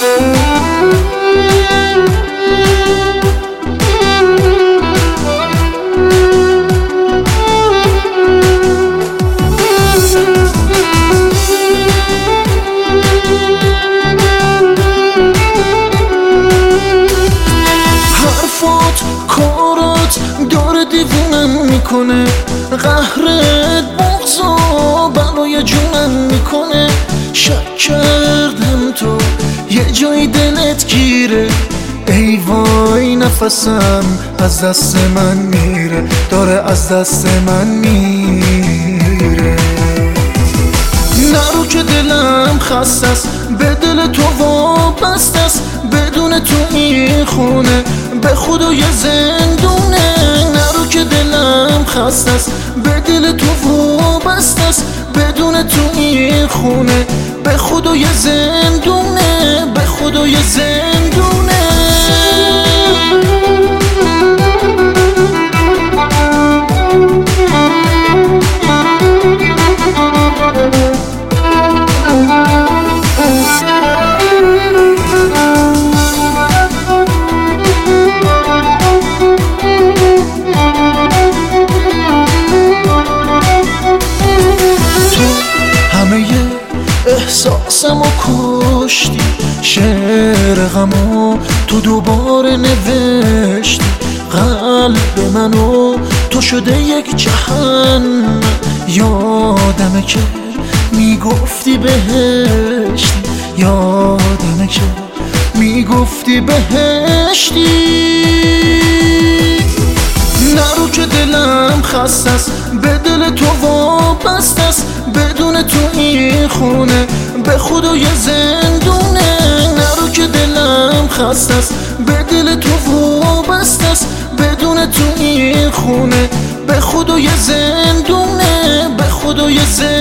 کارات داره دیوونم میکنه، قهرت بغضا بلای جونم میکنه. شک کردم تو یه جای دلت گیره، ای وای نفسم از دست من میره، داره از دست من میره. نرو که دلم خسته است، به دل تو وابسته است، بدون تو این خونه به خدا یه زندونه. نرو که دلم خسته است، به دل تو وابسته است، بدون تو این خونه به خدا یه زندونه، به خدا یه زندونه. احساسمو کشتی، شعر غمو تو دوباره نوشتی، قلب منو تو شده یک جهنم. یادمه که میگفتی بهشتی، یادمه که میگفتی بهشتی. نرو که دلم خسته است، به دل تو وابسته است، بدون تو این خونه به خدا یه زندونه. نرو که دلم خسته است، به دل تو وابسته است، بدون تو این خونه به خدا یه زندونه، به خدا یه زندونه.